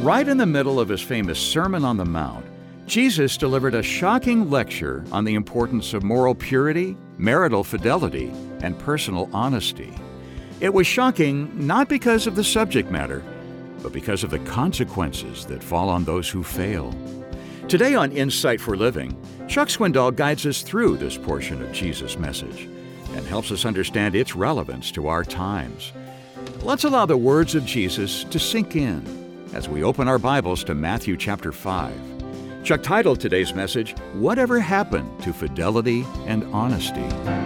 Right in the middle of his famous Sermon on the Mount, Jesus delivered a shocking lecture on the importance of moral purity, marital fidelity, and personal honesty. It was shocking not because of the subject matter, but because of the consequences that fall on those who fail. Today on Insight for Living, Chuck Swindoll guides us through this portion of Jesus' message and helps us understand its relevance to our times. Let's allow the words of Jesus to sink in as we open our Bibles to Matthew chapter 5. Chuck titled today's message, Whatever Happened to Fidelity and Honesty?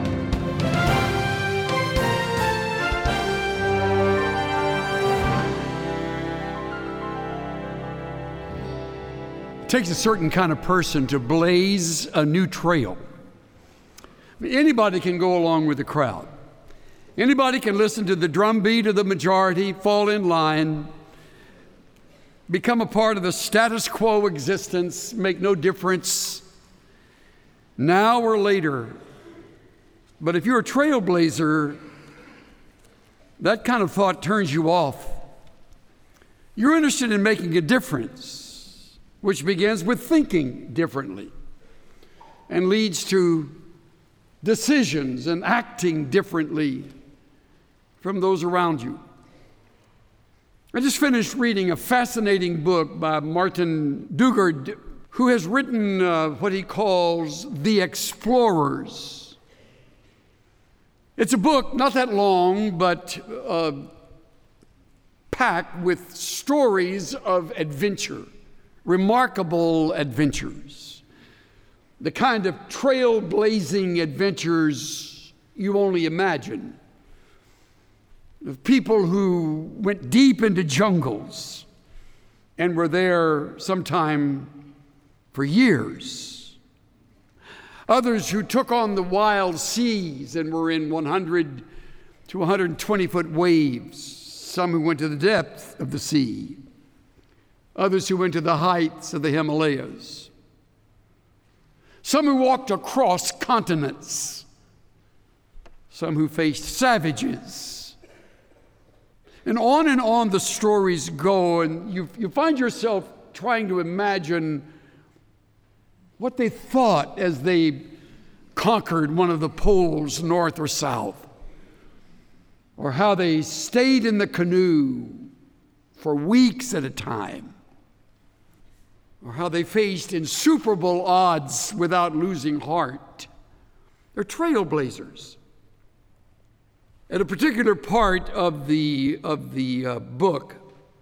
It takes a certain kind of person to blaze a new trail. Anybody can go along with the crowd. Anybody can listen to the drumbeat of the majority, fall in line, become a part of the status quo existence, make no difference now or later. But if you're a trailblazer, that kind of thought turns you off. You're interested in making a difference, which begins with thinking differently and leads to decisions and acting differently from those around you. I just finished reading a fascinating book by Martin Dugard, who has written what he calls The Explorers. It's a book not that long, but packed with stories of adventure, remarkable adventures, the kind of trailblazing adventures you only imagine. Of people who went deep into jungles and were there sometime for years. Others who took on the wild seas and were in 100 to 120 foot waves. Some who went to the depth of the sea. Others who went to the heights of the Himalayas. Some who walked across continents. Some who faced savages. And on the stories go, and you find yourself trying to imagine what they thought as they conquered one of the poles, north or south, or how they stayed in the canoe for weeks at a time, or how they faced insuperable odds without losing heart. They're trailblazers. At a particular part of the book,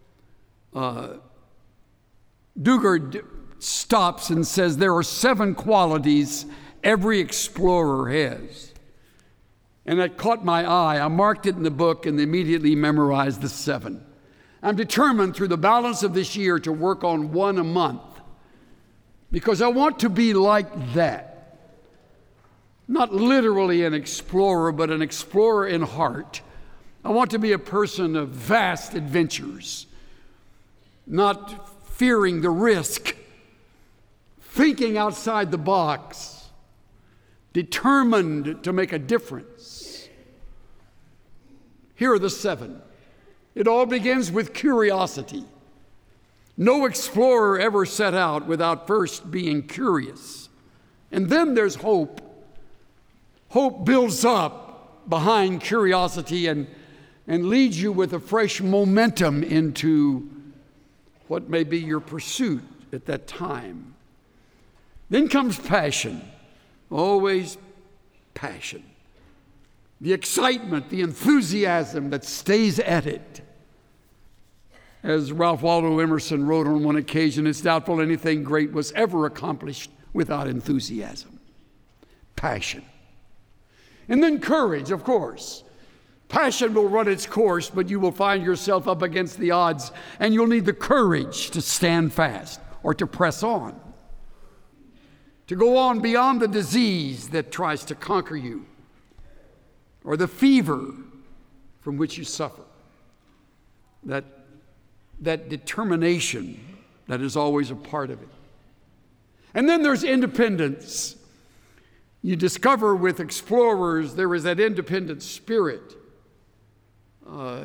Dugard stops and says there are 7 qualities every explorer has. And that caught my eye. I marked it in the book and immediately memorized the 7. I'm determined through the balance of this year to work on 1 a month because I want to be like that. Not literally an explorer, but an explorer in heart. I want to be a person of vast adventures, not fearing the risk, thinking outside the box, determined to make a difference. Here are the 7. It all begins with curiosity. No explorer ever set out without first being curious. And then there's hope. Hope builds up behind curiosity and leads you with a fresh momentum into what may be your pursuit at that time. Then comes passion, always passion. The excitement, the enthusiasm that stays at it. As Ralph Waldo Emerson wrote on one occasion, it's doubtful anything great was ever accomplished without enthusiasm. Passion. And then courage, of course. Passion will run its course, but you will find yourself up against the odds, and you'll need the courage to stand fast or to press on, to go on beyond the disease that tries to conquer you or the fever from which you suffer. That determination that is always a part of it. And then there's independence. You discover with explorers there is that independent spirit.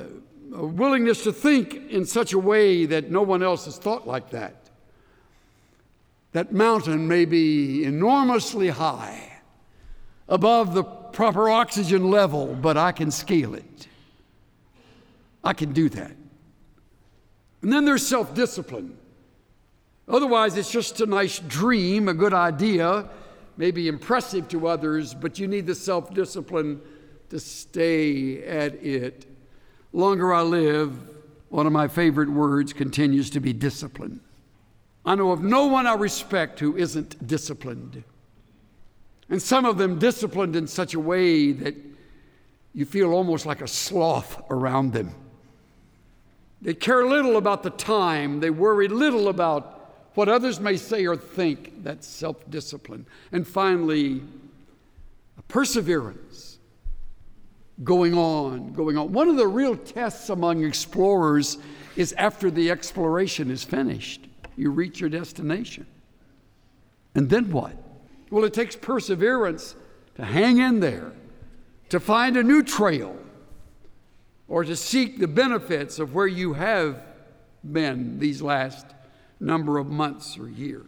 a willingness to think in such a way that no one else has thought like that. That mountain may be enormously high, above the proper oxygen level, but I can scale it. I can do that. And then there's self-discipline. Otherwise, it's just a nice dream, a good idea, maybe impressive to others, but you need the self-discipline to stay at it. Longer I live, one of my favorite words continues to be discipline. I know of no one I respect who isn't disciplined. And some of them disciplined in such a way that you feel almost like a sloth around them. They care little about the time. They worry little about what others may say or think. That's self-discipline. And finally, perseverance. Going on. One of the real tests among explorers is after the exploration is finished. You reach your destination. And then what? Well, it takes perseverance to hang in there, to find a new trail, or to seek the benefits of where you have been these last number of months or years.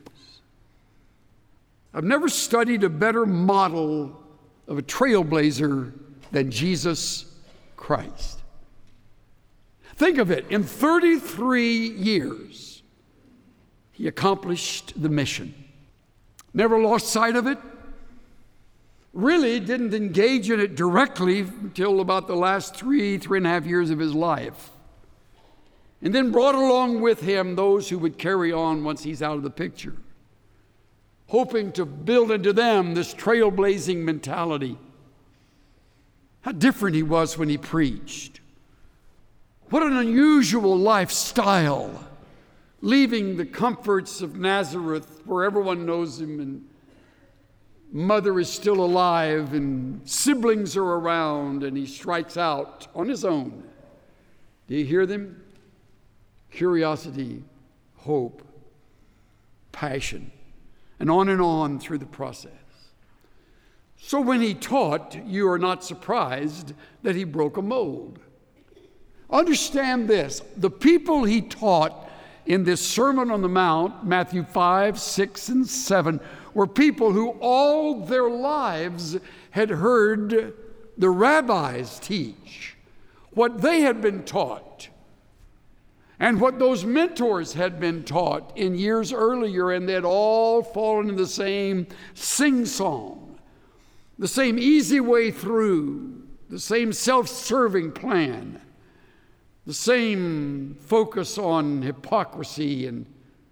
I've never studied a better model of a trailblazer than Jesus Christ. Think of it. In 33 years, he accomplished the mission. Never lost sight of it. Really didn't engage in it directly until about the last three and a half years of his life. And then brought along with him those who would carry on once he's out of the picture, hoping to build into them this trailblazing mentality. How different he was when he preached. What an unusual lifestyle, leaving the comforts of Nazareth where everyone knows him and mother is still alive and siblings are around, and he strikes out on his own. Do you hear them? Curiosity, hope, passion, and on through the process. So when he taught, you are not surprised that he broke a mold. Understand this, the people he taught in this Sermon on the Mount, Matthew 5, 6, and 7, were people who all their lives had heard the rabbis teach what they had been taught and what those mentors had been taught in years earlier, and they had all fallen in the same sing-song, the same easy way through, the same self-serving plan, the same focus on hypocrisy and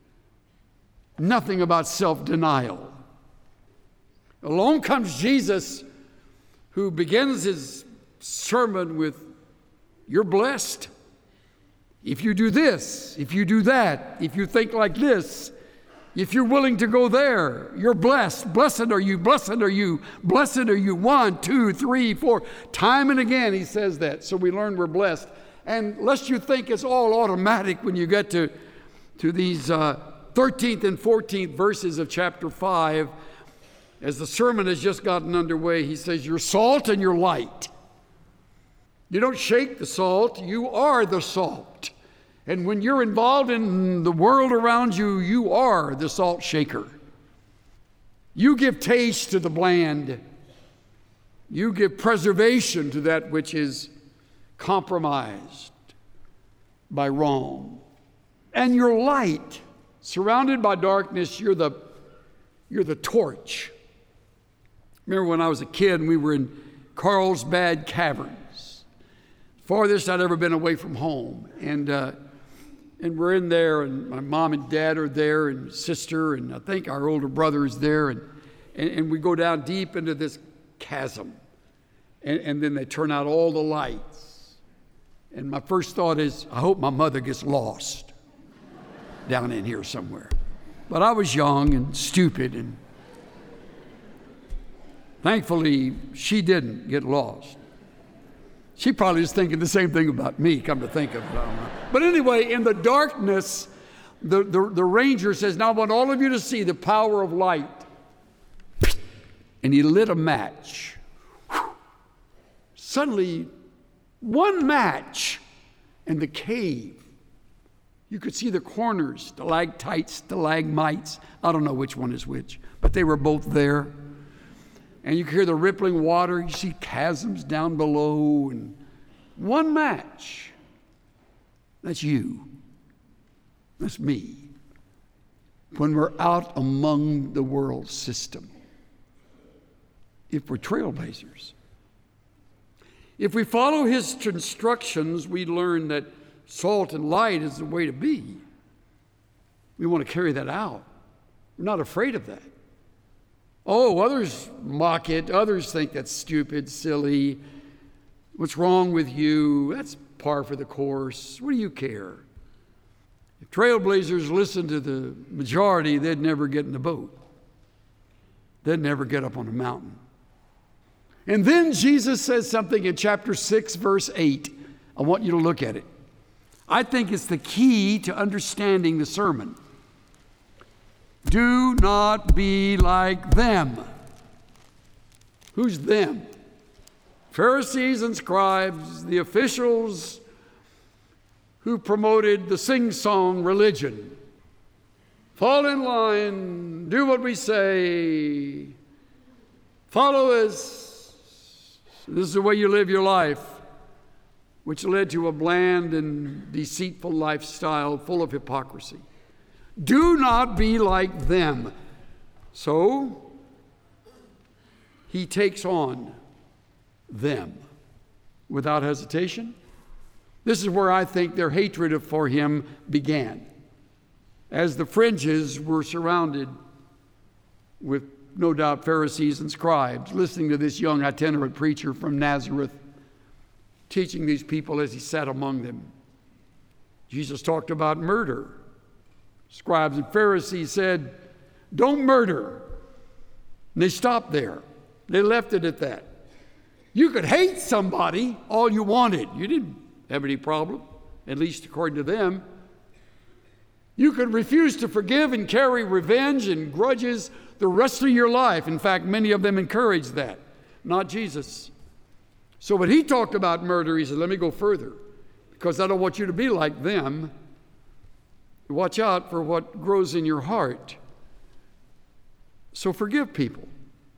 nothing about self-denial. Along comes Jesus, who begins his sermon with, "You're blessed. If you do this, if you do that, if you think like this, if you're willing to go there, you're blessed. Blessed are you, blessed are you, blessed are you." 1, 2, 3, 4. Time and again he says that. So we learn we're blessed. And lest you think it's all automatic when you get to these 13th and 14th verses of chapter 5, as the sermon has just gotten underway, he says, "You're salt and you're light." You don't shake the salt, you are the salt. And when you're involved in the world around you, you are the salt shaker. You give taste to the bland. You give preservation to that which is compromised by wrong. And you're light. Surrounded by darkness, you're the torch. Remember when I was a kid and we were in Carlsbad Caverns, farthest I'd ever been away from home. And we're in there, and my mom and dad are there, and sister, and I think our older brother is there, and we go down deep into this chasm. And then they turn out all the lights. And my first thought is, I hope my mother gets lost down in here somewhere. But I was young and stupid, and thankfully she didn't get lost. She probably was thinking the same thing about me, come to think of it. I don't know. But anyway, in the darkness, the ranger says, "Now I want all of you to see the power of light." And he lit a match. Suddenly, one match and the cave. You could see the corners, stalactites, stalagmites. I don't know which one is which, but they were both there. And you could hear the rippling water. You see chasms down below. And one match. That's you. That's me. When we're out among the world system. If we're trailblazers. If we follow his instructions, we learn that salt and light is the way to be. We want to carry that out. We're not afraid of that. Oh, others mock it. Others think that's stupid, silly. What's wrong with you? That's par for the course. What do you care? If trailblazers listened to the majority, they'd never get in the boat. They'd never get up on a mountain. And then Jesus says something in chapter 6, verse 8. I want you to look at it. I think it's the key to understanding the sermon. Do not be like them. Who's them? Pharisees and scribes, the officials who promoted the sing-song religion. Fall in line, do what we say, follow us. This is the way you live your life, which led to a bland and deceitful lifestyle full of hypocrisy. Do not be like them. So, he takes on them without hesitation. This is where I think their hatred for him began. As the fringes were surrounded with, no doubt, Pharisees and scribes, listening to this young itinerant preacher from Nazareth, teaching these people as he sat among them. Jesus talked about murder. Scribes and Pharisees said, don't murder. And they stopped there. They left it at that. You could hate somebody all you wanted. You didn't have any problem, at least according to them. You could refuse to forgive and carry revenge and grudges the rest of your life. In fact, many of them encouraged that, not Jesus. So when he talked about murder, he said, let me go further, because I don't want you to be like them. Watch out for what grows in your heart. So forgive people.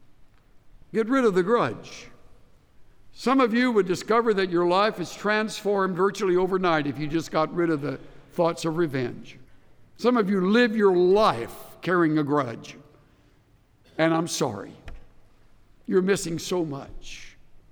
Get rid of the grudge. Some of you would discover that your life is transformed virtually overnight if you just got rid of the thoughts of revenge. Some of you live your life carrying a grudge. And I'm sorry. You're missing so much.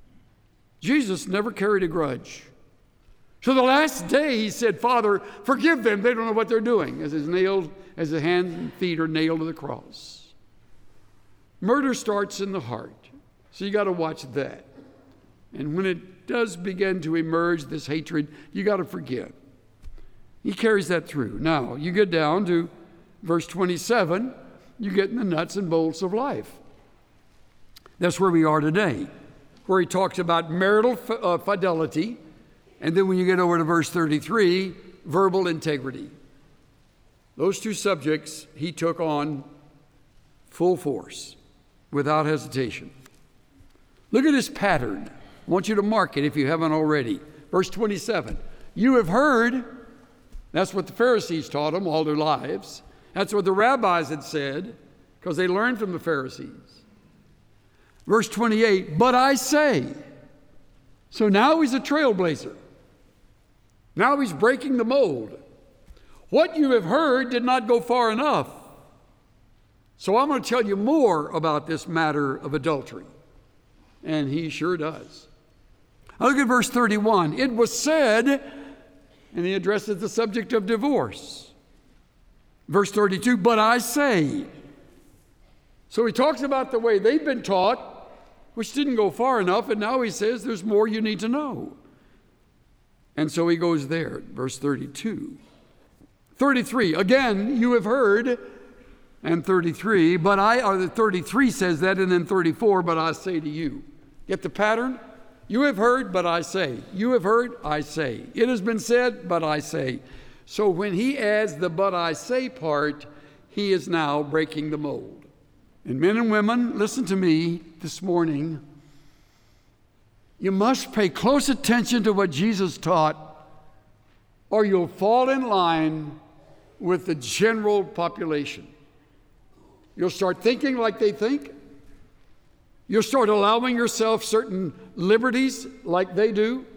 Jesus never carried a grudge. So the last day he said, Father, forgive them. They don't know what they're doing. As his hands and feet are nailed to the cross. Murder starts in the heart. So you got to watch that. And when it does begin to emerge, this hatred, you got to forgive. He carries that through. Now, you get down to verse 27, you get in the nuts and bolts of life. That's where we are today, where he talks about marital fidelity, and then when you get over to verse 33, verbal integrity. Those two subjects he took on full force, without hesitation. Look at his pattern. I want you to mark it if you haven't already. Verse 27, you have heard. That's what the Pharisees taught them all their lives. That's what the rabbis had said, because they learned from the Pharisees. Verse 28, but I say. So now he's a trailblazer. Now he's breaking the mold. What you have heard did not go far enough. So I'm going to tell you more about this matter of adultery. And he sure does. Now look at verse 31. It was said, and he addresses the subject of divorce. Verse 32, but I say. So he talks about the way they've been taught, which didn't go far enough, and now he says there's more you need to know. And so he goes there, verse 32. 33, again, you have heard, and 33, but or 33 says that, and then 34, but I say to you. Get the pattern? You have heard, but I say. You have heard, I say. It has been said, but I say. So when he adds the but I say part, he is now breaking the mold. And men and women, listen to me this morning. You must pay close attention to what Jesus taught or you'll fall in line with the general population. You'll start thinking like they think. You'll start allowing yourself certain liberties like they do.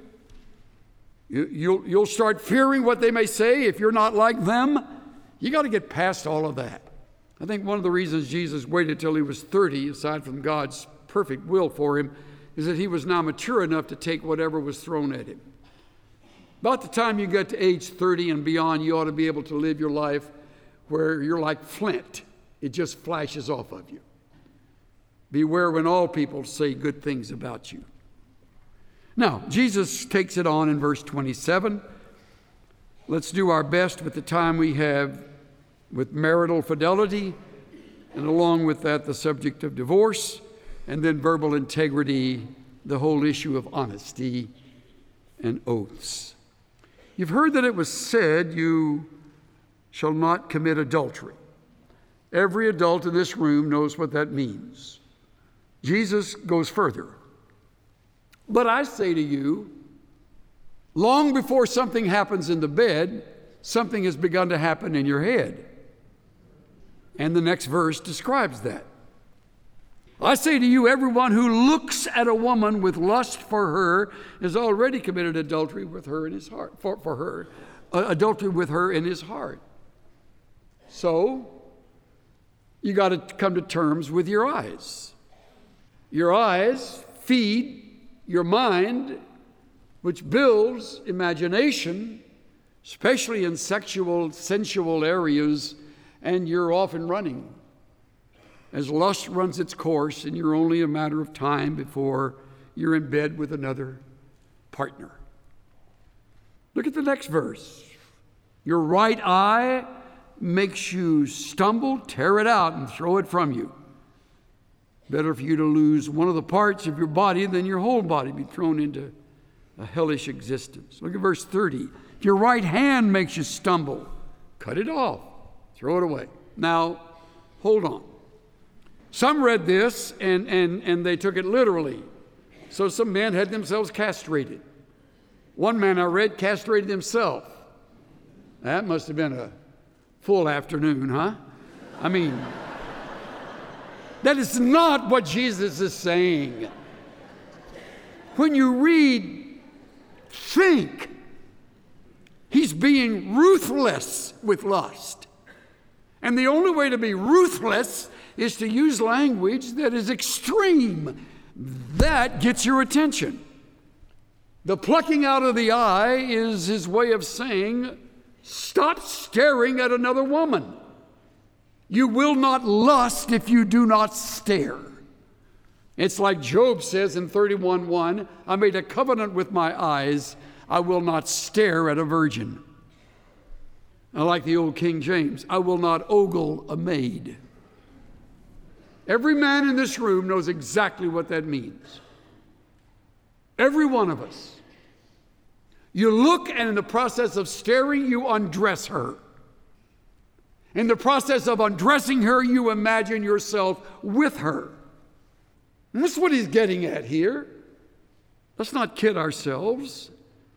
You'll start fearing what they may say if you're not like them. You got to get past all of that. I think one of the reasons Jesus waited till he was 30, aside from God's perfect will for him, is that he was now mature enough to take whatever was thrown at him. About the time you get to age 30 and beyond, you ought to be able to live your life where you're like flint. It just flashes off of you. Beware when all people say good things about you. Now, Jesus takes it on in verse 27. Let's do our best with the time we have with marital fidelity, and along with that, the subject of divorce, and then verbal integrity, the whole issue of honesty and oaths. You've heard that it was said, you shall not commit adultery. Every adult in this room knows what that means. Jesus goes further. But I say to you, long before something happens in the bed, something has begun to happen in your head. And the next verse describes that. I say to you, everyone who looks at a woman with lust for her has already committed adultery with her in his heart, for her, adultery with her in his heart. So, you got to come to terms with your eyes. Your eyes feed your mind, which builds imagination, especially in sexual, sensual areas, and you're often running. As lust runs its course, and you're only a matter of time before you're in bed with another partner. Look at the next verse. Your right eye makes you stumble, tear it out, and throw it from you. Better for you to lose one of the parts of your body than your whole body be thrown into a hellish existence. Look at verse 30. If your right hand makes you stumble, cut it off, throw it away. Now, hold on. Some read this and they took it literally. So some men had themselves castrated. One man I read castrated himself. That must have been a full afternoon, huh? I mean, that is not what Jesus is saying. When you read, think. He's being ruthless with lust. And the only way to be ruthless is to use language that is extreme. That gets your attention. The plucking out of the eye is his way of saying, stop staring at another woman. You will not lust if you do not stare. It's like Job says in 31:1, I made a covenant with my eyes, I will not stare at a virgin. I like the old King James, I will not ogle a maid. Every man in this room knows exactly what that means. Every one of us. You look, and in the process of staring, you undress her. In the process of undressing her, you imagine yourself with her. And that's what he's getting at here. Let's not kid ourselves.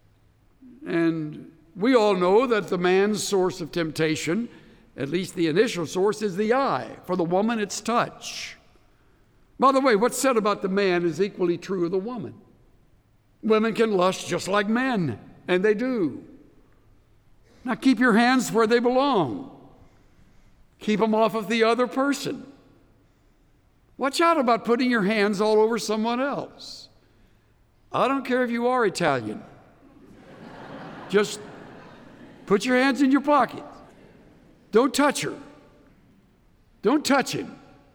And we all know that the man's source of temptation, at least the initial source, is the eye. For the woman, it's touch. By the way, what's said about the man is equally true of the woman. Women can lust just like men, and they do. Now keep your hands where they belong. Keep them off of the other person. Watch out about putting your hands all over someone else. I don't care if you are Italian. Just put your hands in your pocket. Don't touch her. Don't touch him.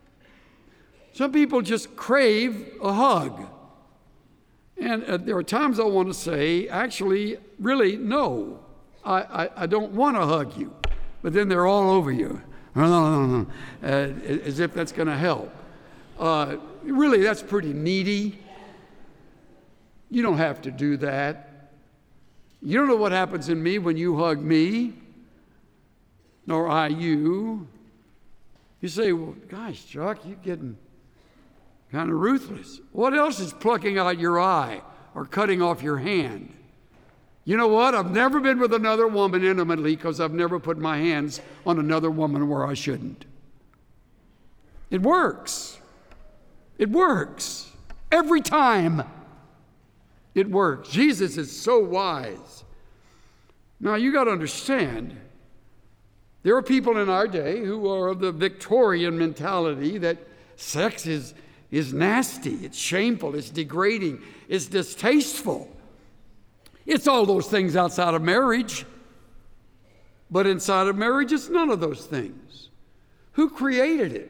Some people just crave a hug. And there are times I want to say, actually, really, no. I don't want to hug you. But then they're all over you. As if that's going to help. Really, that's pretty needy. You don't have to do that. You don't know what happens in me when you hug me, nor I you. You say, well, gosh, Chuck, you're getting kind of ruthless. What else is plucking out your eye or cutting off your hand? You know what? I've never been with another woman intimately because I've never put my hands on another woman where I shouldn't. It works. It works. Every time. It works. Jesus is so wise. Now, you got to understand, there are people in our day who are of the Victorian mentality that sex is nasty, it's shameful, it's degrading, it's distasteful. It's all those things outside of marriage. But inside of marriage, it's none of those things. Who created it?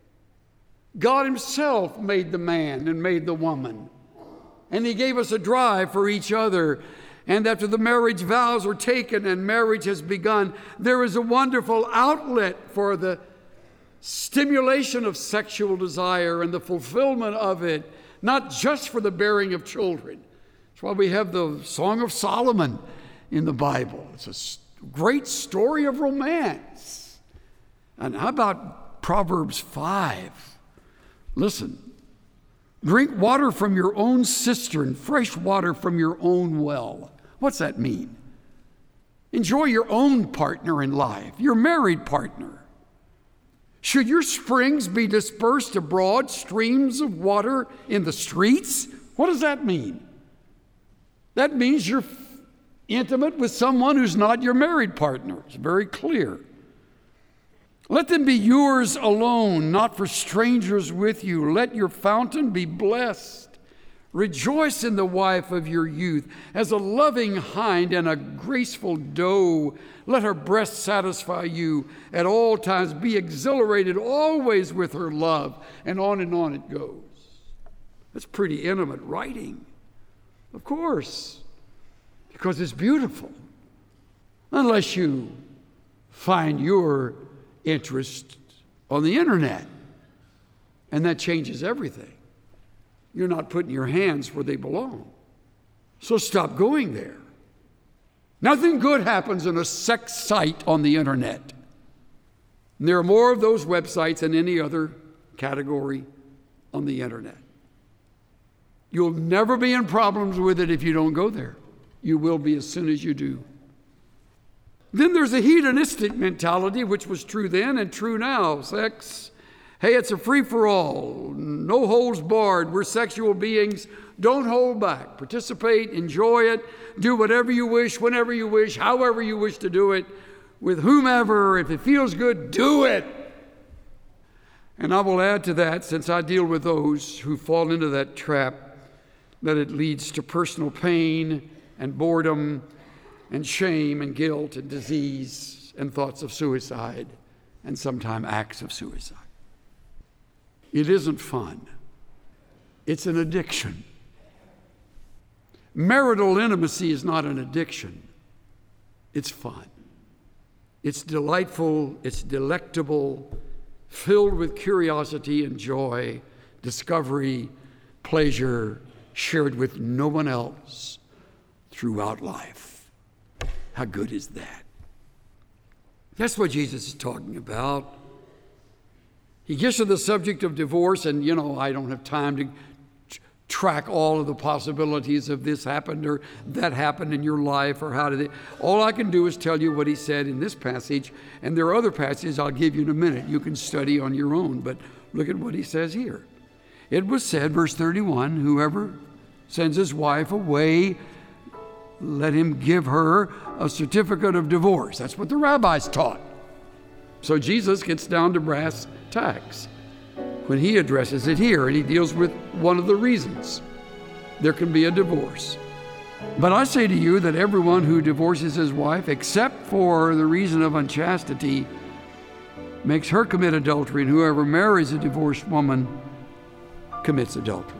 God himself made the man and made the woman. And he gave us a drive for each other. And after the marriage vows were taken and marriage has begun, there is a wonderful outlet for the stimulation of sexual desire and the fulfillment of it, not just for the bearing of children. That's why we have the Song of Solomon in the Bible. It's a great story of romance. And how about Proverbs 5? Listen, drink water from your own cistern, fresh water from your own well. What's that mean? Enjoy your own partner in life, your married partner. Should your springs be dispersed abroad, streams of water in the streets? What does that mean? That means you're intimate with someone who's not your married partner. It's very clear. Let them be yours alone, not for strangers with you. Let your fountain be blessed. Rejoice in the wife of your youth. As a loving hind and a graceful doe, let her breast satisfy you at all times. Be exhilarated always with her love. And on it goes. That's pretty intimate writing. Of course, because it's beautiful. Unless you find your interest on the internet. And that changes everything. You're not putting your hands where they belong. So stop going there. Nothing good happens in a sex site on the internet. And there are more of those websites than any other category on the internet. You'll never be in problems with it if you don't go there. You will be as soon as you do. Then there's a hedonistic mentality, which was true then and true now. Sex, hey, it's a free-for-all. No holds barred. We're sexual beings. Don't hold back. Participate, enjoy it, do whatever you wish, whenever you wish, however you wish to do it, with whomever. If it feels good, do it. And I will add to that, since I deal with those who fall into that trap, that it leads to personal pain and boredom and shame and guilt and disease and thoughts of suicide and sometimes acts of suicide. It isn't fun. It's an addiction. Marital intimacy is not an addiction. It's fun. It's delightful. It's delectable, filled with curiosity and joy, discovery, pleasure, shared with no one else throughout life. How good is that? That's what Jesus is talking about. He gets to the subject of divorce, and I don't have time to track all of the possibilities of this happened or that happened in your life or how did it. All I can do is tell you what he said in this passage, and there are other passages I'll give you in a minute. You can study on your own, but look at what he says here. It was said, verse 31, whoever sends his wife away, let him give her a certificate of divorce. That's what the rabbis taught. So Jesus gets down to brass tacks when he addresses it here, and he deals with one of the reasons there can be a divorce. But I say to you that everyone who divorces his wife, except for the reason of unchastity, makes her commit adultery, and whoever marries a divorced woman commits adultery.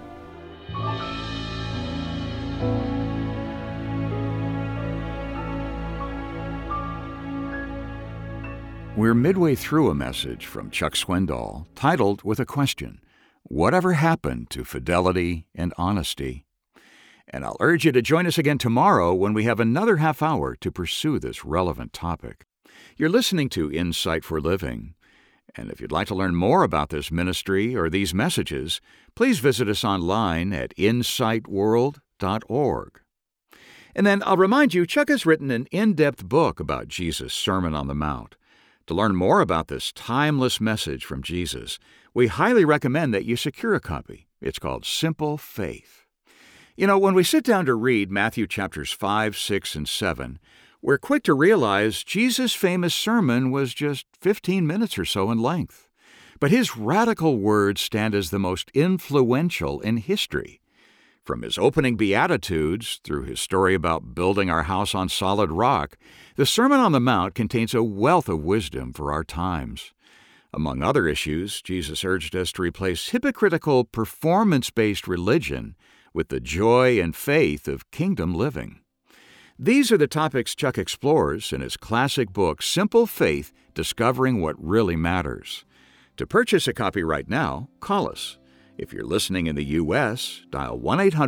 We're midway through a message from Chuck Swindoll titled with a question, Whatever Happened to Fidelity and Honesty? And I'll urge you to join us again tomorrow when we have another half hour to pursue this relevant topic. You're listening to Insight for Living. And if you'd like to learn more about this ministry or these messages, please visit us online at insightworld.org. And then I'll remind you, Chuck has written an in-depth book about Jesus' Sermon on the Mount. To learn more about this timeless message from Jesus, we highly recommend that you secure a copy. It's called Simple Faith. You know, when we sit down to read Matthew chapters 5, 6, and 7, we're quick to realize Jesus' famous sermon was just 15 minutes or so in length. But his radical words stand as the most influential in history. From his opening Beatitudes through his story about building our house on solid rock, the Sermon on the Mount contains a wealth of wisdom for our times. Among other issues, Jesus urged us to replace hypocritical, performance-based religion with the joy and faith of kingdom living. These are the topics Chuck explores in his classic book, Simple Faith, Discovering What Really Matters. To purchase a copy right now, call us. If you're listening in the U.S., dial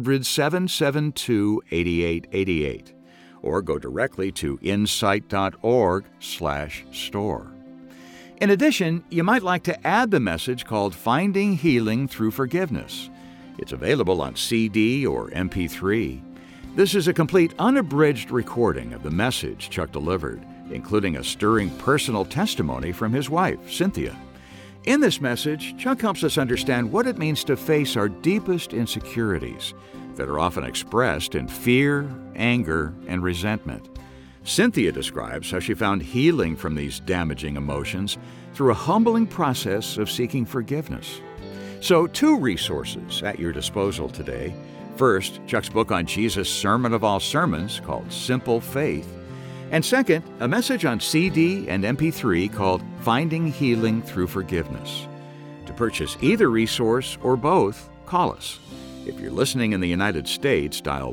1-800-772-8888 or go directly to insight.org/store. In addition, you might like to add the message called Finding Healing Through Forgiveness. It's available on CD or MP3. This is a complete unabridged recording of the message Chuck delivered, including a stirring personal testimony from his wife, Cynthia. In this message, Chuck helps us understand what it means to face our deepest insecurities that are often expressed in fear, anger, and resentment. Cynthia describes how she found healing from these damaging emotions through a humbling process of seeking forgiveness. So, 2 resources at your disposal today. First, Chuck's book on Jesus' Sermon of all sermons called Simple Faith. And second, a message on CD and MP3 called Finding Healing Through Forgiveness. To purchase either resource or both, call us. If you're listening in the United States, dial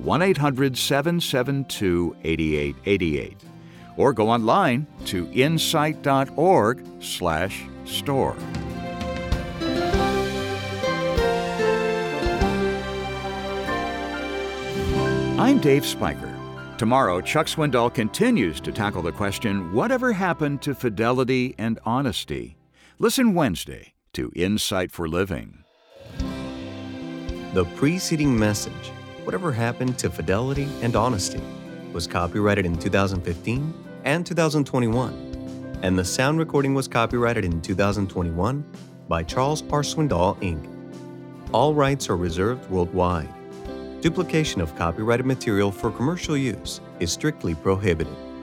1-800-772-8888 or go online to insight.org/store. I'm Dave Spiker. Tomorrow, Chuck Swindoll continues to tackle the question, whatever happened to fidelity and honesty? Listen Wednesday to Insight for Living. The preceding message, Whatever Happened to Fidelity and Honesty, was copyrighted in 2015 and 2021, and the sound recording was copyrighted in 2021 by Charles R. Swindoll, Inc. All rights are reserved worldwide. Duplication of copyrighted material for commercial use is strictly prohibited.